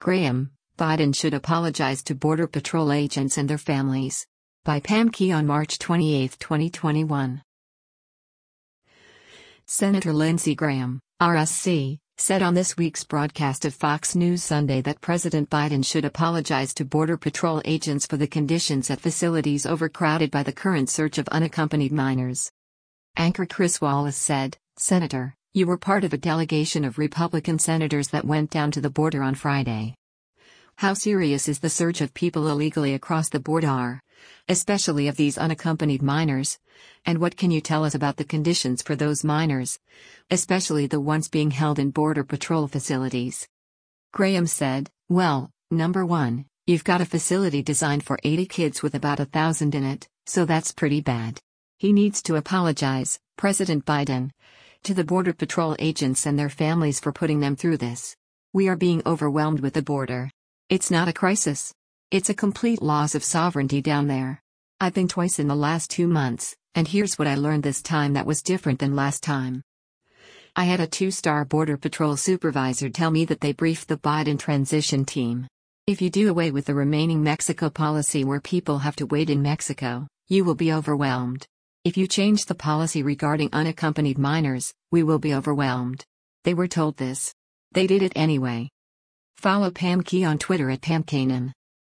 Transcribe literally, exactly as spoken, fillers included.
Graham, Biden should apologize to Border Patrol agents and their families. By Pam Key on March twenty-eighth, twenty twenty-one. Senator Lindsey Graham, R S C, said on this week's broadcast of Fox News Sunday that President Biden should apologize to Border Patrol agents for the conditions at facilities overcrowded by the current surge of unaccompanied minors. Anchor Chris Wallace said, "Senator, you were part of a delegation of Republican senators that went down to the border on Friday. How serious is the surge of people illegally across the border, especially of these unaccompanied minors? And what can you tell us about the conditions for those minors, especially the ones being held in Border Patrol facilities?" Graham said, "Well, number one, you've got a facility designed for eighty kids with about a thousand in it, so that's pretty bad. He needs to apologize, President Biden, to the Border Patrol agents and their families for putting them through this. We are being overwhelmed with the border. It's not a crisis. It's a complete loss of sovereignty down there. I've been twice in the last two months, and here's what I learned this time that was different than last time. I had a two-star Border Patrol supervisor tell me that they briefed the Biden transition team. If you do away with the remaining Mexico policy where people have to wait in Mexico, you will be overwhelmed. If you change the policy regarding unaccompanied minors, we will be overwhelmed." They were told this. They did it anyway. Follow Pam Key on Twitter at Pam Kanan.